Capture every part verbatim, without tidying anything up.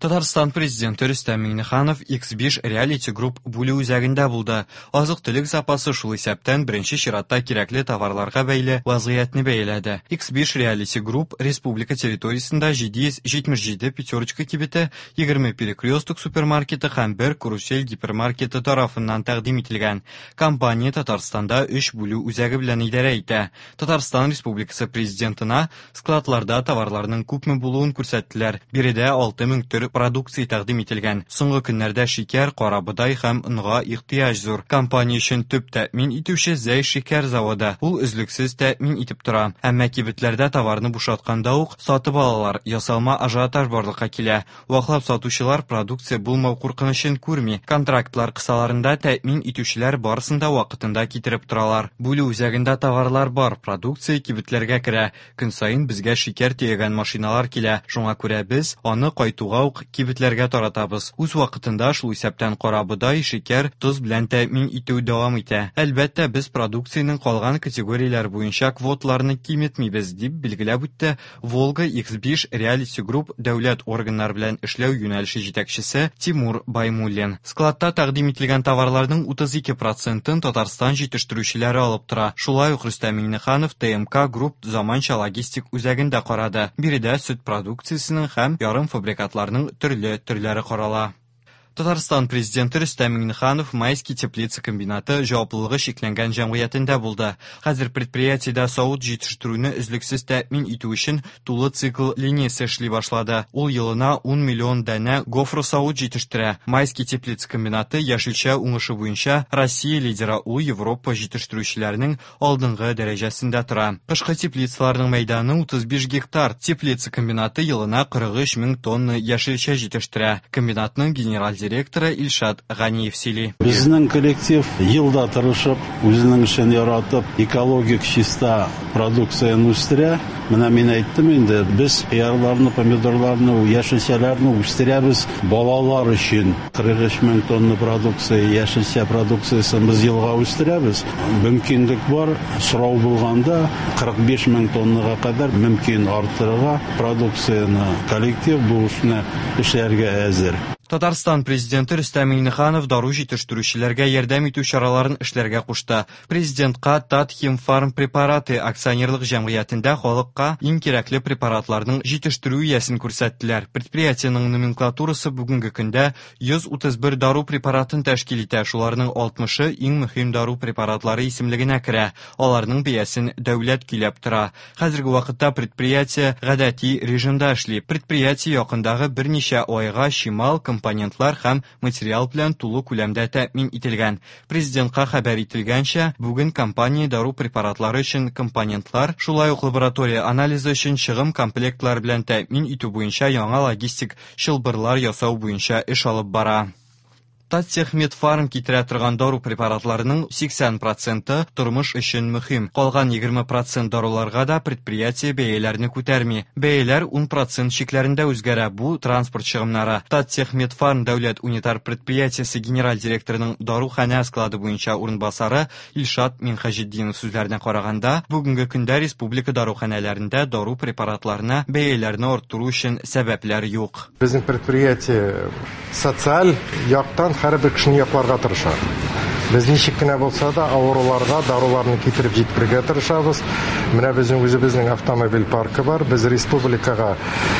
Татарстан президенты Рөстәм Миңнеханов икс биш реалити групп бүлү үзәгендә булды. Азык-төлек запасы шул исәптән беренче чиратта кирәкле товарларга бәйле вазгыятьне бәяләде. икс биш реалити групп республика территориясендә җиде йөз җитмеш җиде пятерочка кибете, егерме перекресток супермаркеты һәм бер карусель гипермаркеты тарафыннан тәкъдим ителгән. Компания Татарстанда өч бүлү үзәге белән идарә итә. Татарстан Республикасы президентына складларда товарларның күпме булуын күрсәттеләр. Биредә алты мең төр продукция тәкъдим ителгән. Соңгы көннәрдә шикәр, карабыдай һәм онга ихтыяҗ зур. Компания өчен төп тәэмин итүче Зәй шикәр заводы. Ул өзлексез тәэмин итеп тора. Әмма кибетләрдә товарны бушатканда ук сатып алалар, ясалма ажиотаж барлыкка килә. Ваклап сатучылар продукция булмау куркынычын күрми. Контрактлар кысаларында тәэмин итүчеләр барысында вакытында китереп торалар. Бүлү үзәгендә товарлар бар, продукция кибетләргә керә. Көн саен безгә шикәр тиягән машиналар килә. Шуңа күрә без аны кайтуга ук кибетләргә таратабыз. Үз вакытында шул исәптән карабыдай, шикәр, тоз белән тәэмин итү дәвам итә. Әлбәттә, без продукциянең калган категорияләр буенча квоталарны киметмибез, дип билгеләп үтте Волга икс биш реалити групп дәүләт органнары белән эшләү юнәлеше җитәкчесе Тимур Баймуллин. Складта тәкъдим ителгән товарларның утыз ике процентын Татарстан җитештерүчеләре алып тора. Шулай ук Рөстәм Миңнеханов ТМК групп заманча логистик үзәгендә карады. Биредә сөт продукциясенең һәм ярым фабрикатларның төрле төрләре карала. Татарстан президенты Рөстәм Миңнеханов Майский теплица комбинаты җаваплылыгы шикләнгән җәмгыятендә булды. Хәзер предприятиедә савыт җитештерүне өзлексез тәэмин итү өчен тулы цикл линиясе эшли башлады. Ул елына ун миллион дәнә гофро савыт җитештерә. Майский теплица комбинаты яшелчә уңышы буенча Россия лидеры, ул Европа җитештерүчеләренең алдынгы дәрәҗәсендә тора. Кышкы теплицаларның мәйданы утыз биш гектар. Теплица комбинаты елына кырык үч мең тонна яшелчә җитештерә. Комбинатның генераль директоры Илшат Ганиев сөйли. Безнең коллектив елда тырышып, үзенең эшен яратып, экологик чиста продукцияны үстерә. Менә мин әйттем инде, без хыярларны, помидорларны, яшелчәләрне үстерәбез балалар өчен. кырык өч мең тонна продукция, яшелчә продукциясын без елга үстерәбез. Мөмкинлек бар, сорау булганда кырык биш мең тоннага кадәр мөмкин артырга продукцияны. Коллектив бу эшне эшләргә әзер. Татарстан президенты Рөстәм Миңнеханов дару җитештерүчеләргә ярдәм итү чараларын эшләргә кушты. Президентка Татхимфарм препараты акционерлык җәмгыятендә халыкка иң кирәкле препаратларның җитештерү ясен күрсәттеләр. Предприятиенең номенклатурасы бүгенге көндә йөз утыз бер дару препаратын тәшкил итә. Шуларның алтмышы иң мөһим дару препаратлары исемлегенә керә. Аларның бәясен дәүләт көйләп тора. Хәзерге вакытта предприятие гадәти режимда эшли. Предприятие якындагы берничә айга чимал компонентлар һәм материал белән тулы күләмдә тәэмин ителгән. Президентка хәбәр ителгәнчә, бүген компания дару препаратлары өчен компонентлар, шулай ук лаборатория анализы өчен чыгым комплектлар белән тәэмин итү буенча яңа логистик чылбырлар ясау буенча эш алып бара. Татсехметфарм китерә торган дару препаратларының сиксән проценты тормыш өчен мөһим. Калган егерме процент даруларга да предприятие бәяләрне күтәрми. Бәяләр ун процент шикләрендә үзгәрә. Бу транспорт чыгымнары. Татсехметфарм дәүләт унитар предприятиесе генераль директорының даруханә склады буенча урынбасары Илшат Минхаҗетдинов сүзләренә караганда, бүгенге көндә республика даруханәләрендә дару препаратларына бәяләрне арттыру өчен сәбәпләр юк. Безнең предприятие социаль яктан һәрбер кешене якларга тырыша. Без ничек кенә булса да авыруларга даруларны китереп җиткерергә тырышабыз. Менә безнең үзебезнең автомобиль паркы бар. Без республикага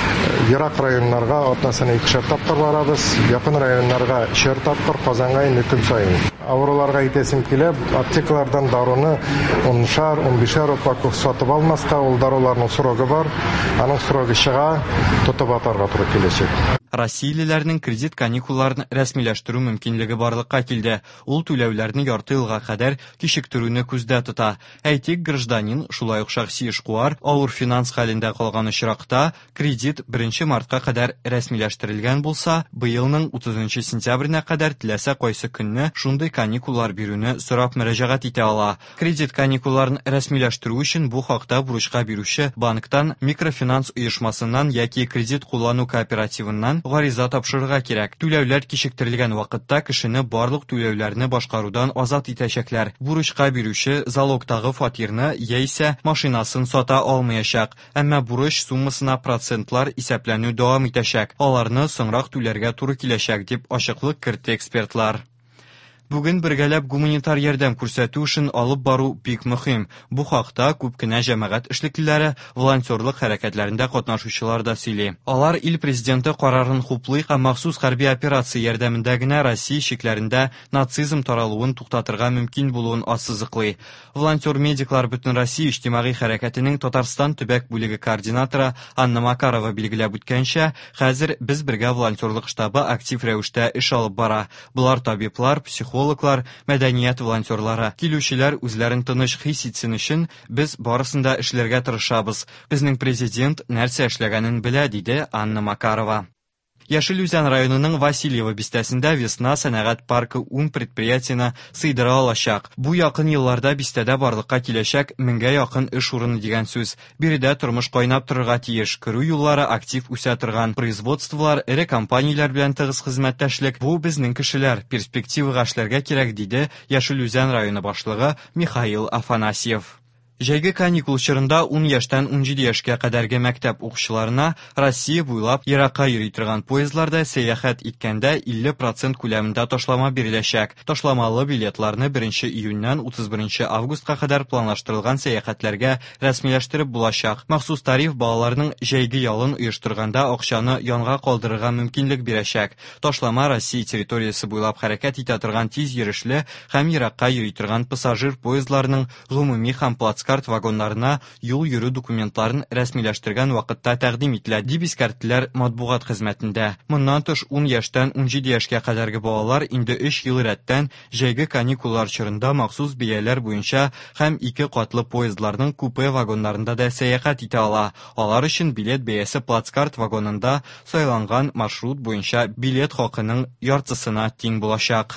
ерак районнарга атнасына икешәр тапкыр барабыз. Якын районнарга өчәр тапкыр, Казанга инде көн саен. Авыруларга итәсем килә, аптекалардан даруны он-шар, он бишәр упаковка сатып алмаска, ул даруларның срогы бар. Аның срогы чыга, тотып атарга туры киләчәк. Россиялеләрнең кредит каникулларын рәсмиләштерү мөмкинлеге барлыкка килде. Ул түләүләрне ярты елга кадәр кичектерүне күздә тота. Әйтик, гражданин, шулай ук шәхси эшкуар, авыр финанс хәлендә калган очракта кредит беренче мартка кадәр рәсмиләштерелгән булса, быелның утызынчы сентябренә кадәр теләсә кайсы көнне шундый каникуллар бирүне сорап мөрәҗәгать итә ала. Кредит каникулларын рәсмиләштерү өчен бу хакта бурычка бирүче банктан, микрофинанс оешмасыннан яки кредит куллану кооперативыннан гариза тапшырырга кирәк. Түләүләр кичектерелгән вакытта кешене барлык түләүләрне башкару кайтарудан азат итәчәкләр. Бурычка бирүче залогтагы фатирны яисә машинасын сата алмаячак, әмма бурыч суммасына процентлар исәпләнү дәвам итәчәк. Аларны соңрак түләргә туры киләчәк дип ачыклык кертте экспертлар. Бүген бергәләп гуманитар ярдәм күрсәтү эшен алып бару бик мөһим. Бу хакта күп кенә җәмәгать эшлеклеләре, волонтерлык хәрәкәтләрендә катнашучылар да сөйли. Алар ил президенты карарын хуплый һәм махсус хәрби операция ярдәмендә генә Россия шикләрендә нацизм таралуын туктатырга мөмкин булуын ассызыклый. Волонтер-медиклар Бөтен Россия иҗтимагый хәрәкәтенең Татарстан төбәк бүлеге координаторы Анна Макарова билгеләп үткәнчә, хәзер без бергә волонтерлык штабы актив рәвештә эш алып бара. Булар табиблар, психологлар, Психологлар, мәдәният волонтерлары. Килүчеләр үзләрен тыныч хис итсен өчен без барысында эшләргә тырышабыз. Безнең президент нәрсә эшләгәнен белә, диде Анна Макарова. Яшел Үзән районының Васильева бистәсендә Весна сәнәгать паркы ун предприятиены сыйдыра алачак. Бу якын елларда бистәдә барлыкка киләчәк меңгә якын эш урыны дигән сүз. Биредә тормыш кайнап торырга тиеш, керү юллары актив үсә торган производстволар, эре компанияләр белән тыгыз хезмәттәшлек. Бу безнең кешеләр, перспективага эшләргә кирәк, диде Яшел Үзән районы башлыгы Михаил Афанасьев. Җәйге каникул чорында ун яшьтән ун җиде яшькә кадәрге мәктәп укучыларына Россия буйлап еракка йөри торган поездларда сәяхәт иткәндә илле процент күләмендә ташлама биреләчәк. Ташламалы билетларны беренче июньнән утыз беренче августка кадәр планлаштырылган сәяхәтләргә рәсмиләштереп булачак. Махсус тариф балаларның җәйге ялын оештырганда акчаны янга калдырырга мөмкинлек бирәчәк. Ташлама Россия территориясе буйлап хәрәкәт итә торган тиз йөрешле һәм еракка йөри торган пассажир поездларының гомуми һәм плацкарт вагоннарына юл йөрү документларын рәсмиләштергән вакытта тәкъдим ителә, дип искәрттеләр матбугат хезмәтендә. Моннан тыш ун яшьтән ун җиде яшькә кадәрге балалар инде өч ел рәттән җәйге каникуллар чорында махсус бияләр буенча һәм ике катлы поездларның купе вагоннарында да сәяхәт итә ала. Алар өчен билет бәясе плацкарт вагонында сайланган маршрут буенча билет хакының яртысына тиң булачак.